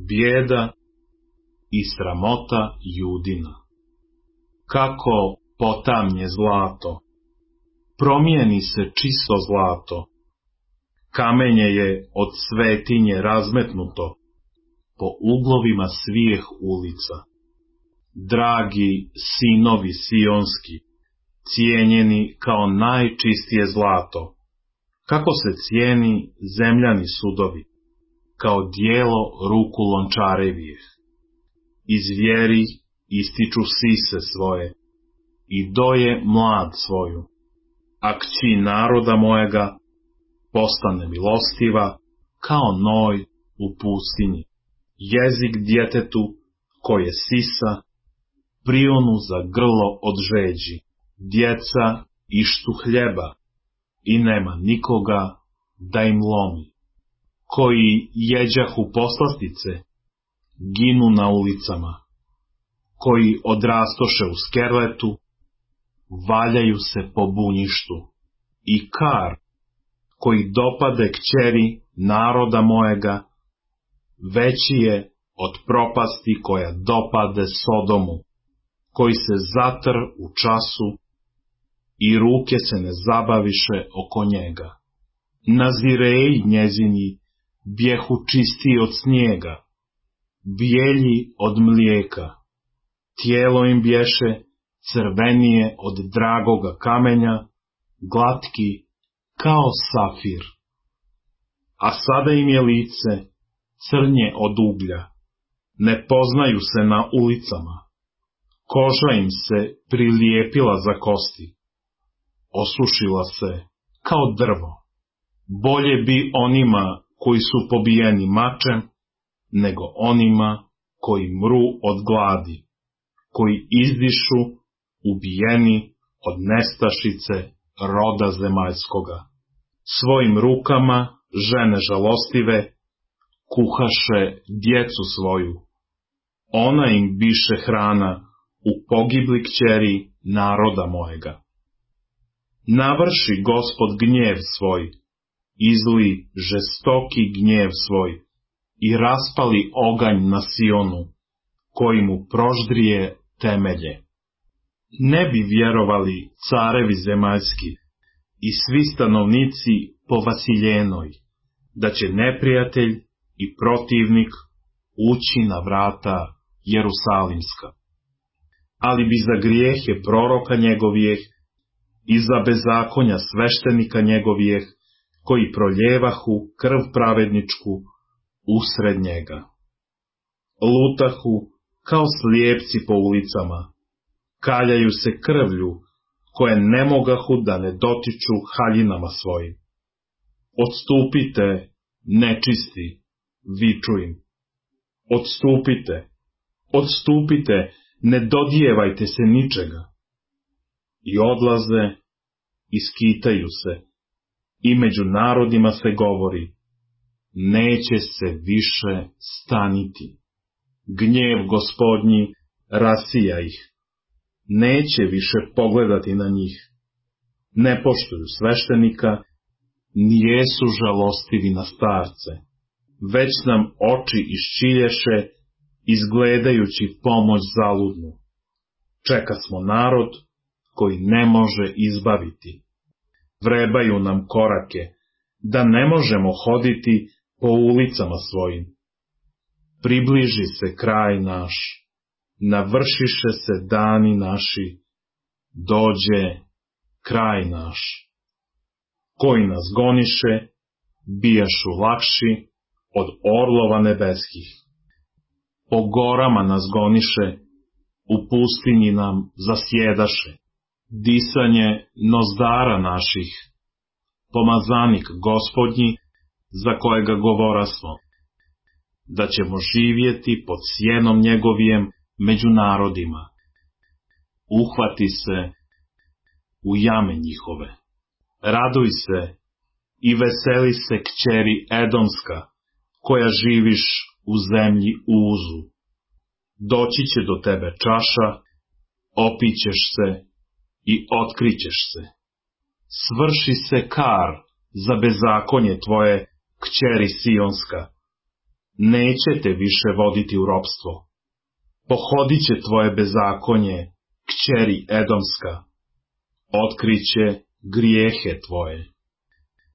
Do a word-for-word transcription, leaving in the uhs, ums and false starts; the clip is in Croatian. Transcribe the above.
bijeda i sramota Judina. Kako potamnje zlato, promijeni se čisto zlato, kamenje je od svetinje razmetnuto, po uglovima svih ulica. Dragi sinovi sionski, cijenjeni kao najčistije zlato, kako se cijeni zemljani sudovi, kao dijelo ruku lončarevijeh. Iz vjeri ističu sise svoje i doje mlad svoju, a kći naroda mojega postane milostiva kao noj u pustinji. Jezik djetetu koje sisa prionu za grlo od žeđi. Djeca ištu hljeba i nema nikoga da im lomi. Koji jeđahu poslastice ginu na ulicama, koji odrastoše u skerletu valjaju se po bunjištu. I kar koji dopade kćeri naroda mojega veći je od propasti koja dopade Sodomu, koji se zatr u času i ruke se ne zabaviše oko njega. Nazireji njezini bjehu čistiji od snijega, bijelji od mlijeka, tijelo im bješe crvenije od dragoga kamenja, glatki kao safir. A sada im je lice crnje od uglja, ne poznaju se na ulicama, koža im se prilijepila za kosti, osušila se kao drvo. Bolje bi onima koji su pobijeni mačem, nego onima koji mru od gladi, koji izdišu ubijeni od nestašice roda zemaljskoga. Svojim rukama žene žalostive kuhaše djecu svoju, ona im biše hrana u pogibli kćeri naroda mojega. Navrši Gospod gnjev svoj, izli žestoki gnjev svoj i raspali oganj na Sionu, koji mu proždrije temelje. Ne bi vjerovali carevi zemaljski i svi stanovnici po Vasiljenoj, da će neprijatelj i protivnik ući na vrata Jerusalimska. Ali bi za grijehe proroka njegovijeh i za bezakonja sveštenika njegovijeh, koji proljevahu krv pravedničku usred njega. Lutahu kao slijepci po ulicama, kaljaju se krvlju, koje ne mogahu da ne dotiču haljinama svojim. Odstupite, nečisti, viču im. Odstupite, odstupite, ne dodijevajte se ničega. I odlaze, iskitaju se, i među narodima se govori, neće se više staniti. Gnjev Gospodnji rasija ih, neće više pogledati na njih. Ne poštuju sveštenika, nijesu žalostivi na starce, već nam oči iščilješe, izgledajući pomoć zaludnu. Čeka smo narod koji ne može izbaviti. Vrebaju nam korake, da ne možemo hoditi po ulicama svojim. Približi se kraj naš, navršiše se dani naši, dođe kraj naš. Koji nas goniše, bijašu lakši od orlova nebeskih. Po gorama nas goniše, u pustinji nam zasjedaše. Disanje nozdara naših, pomazanik Gospodnji, za kojega govorasmo, da ćemo živjeti pod sjenom njegovijem među narodima. Uhvati se u jame njihove, raduj se i veseli se kćeri Edomska, koja živiš u zemlji Uzu. Doći će do tebe čaša, opićeš se i otkrićeš se. Svrši se kar za bezakonje tvoje, kćeri Sionska, neće te više voditi u ropstvo. Pohodit će tvoje bezakonje, kćeri Edomska, otkriće grijehe tvoje.